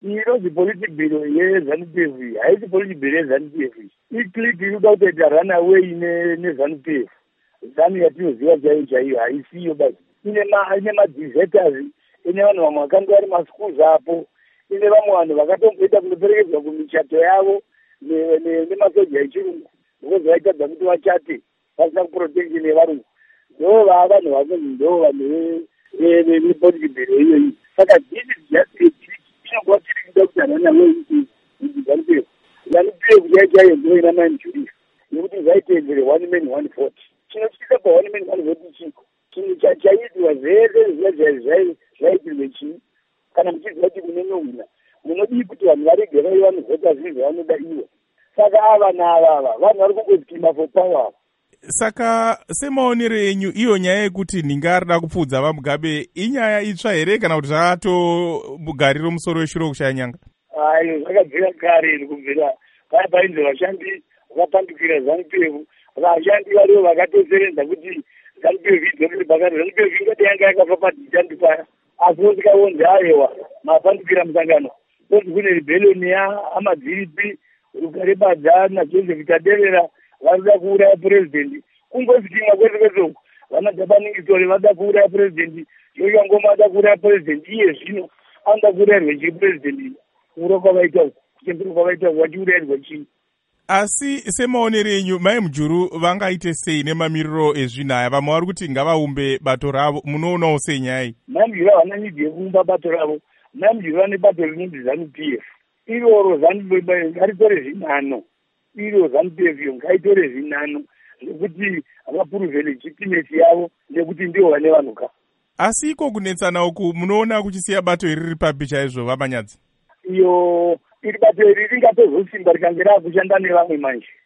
inonzi politic bureau yeZANU-PF haisi politic bureau yeZANU-PF. Iclick inoda kutoita run away neZANU-PF. ZANU yatinoziva chaiyo chaiyo haisiyo basi. Ine madeserters, ine vanhu vamwe vakanga vari maschools apo, ine vamwe vanhu vakatomboita kunoperekedzwa kumichato yavo nemasoja echirungu because vaitadza kuti vachate pasina kuprotection yevarungu. Ndo vanhu vakonzi ndo vanhu vepolitic bureau iyoyi. Saka this is just inongoa tiri kuda kuti rana weZANU-PF. ZANU-PF chaiyo ndo ina manjurisa nekuti zvaitedzere 1 man 1 vote. Chinotyisa pa1 man 1 vote chiko chinhu chaitwa zvese zvaitirwe chii kana muchiziva kuti munononhuna munodii kuti vanhu varege vaiva vanovhota zvinhu zvavanoda ivo. Saka ava naavava vanhu vari kungoskima for power. Saka semaonero enyu iyo nyaya yekuti nhinga arida kupfudza vaMugabe inyaya itsva here kana kuti zvatomugariro musoro weshuro kushaya nyanga? Ayo zvakabvira kare kubvira paya painzi vashandi vakapandukira ZANU-PF. Vashandi varivo vakatoserenza kuti ZANU-PF idzokere pakati. ZANU-PF ingati yanga yakafa padhishandi paya asi vosikaonzi aiwa mapandukira musangano konzi kune rebellion yaamadziripi Rugare Badza naJoseph Tadevera varikuda kuuraya purezidendi. Kungosikima kwese kwese uku vana Japaningistori vada kuuraya purezidendi, Joshua Ngoma vada kuuraya purezidendi. Iye zvino anoda kuurayirwa chii purezidendi? Kuuro kwavaita uku kuchembera kwavaita uku vachiurayirwa chii? Asi semaonero enyu mai Mujuru vangaite sei nemamiriro ezvinhu aya? Vamwe vari kuti ngavaumbe bato ravo, munoonawo sei nyaya iyi? Mai Mujuru havana nidhi yekuumba bato ravo. Mai Mujuru vane bato rinonzi ZANU-PF. Iroro ZANU-PF ngaritore zvinhano, iro ZANU-PF iyo ngaitore zvinhano nekuti vapuruve legitimacy yavo nekuti ndivo vane vanhuka. Asi iko kunetsana uku munoona kuchisiya bato iri riri papi chaizvo vaManyadzi? Iyo iri bato iri ringatozosimba rikange raakushanda nevamwe manje.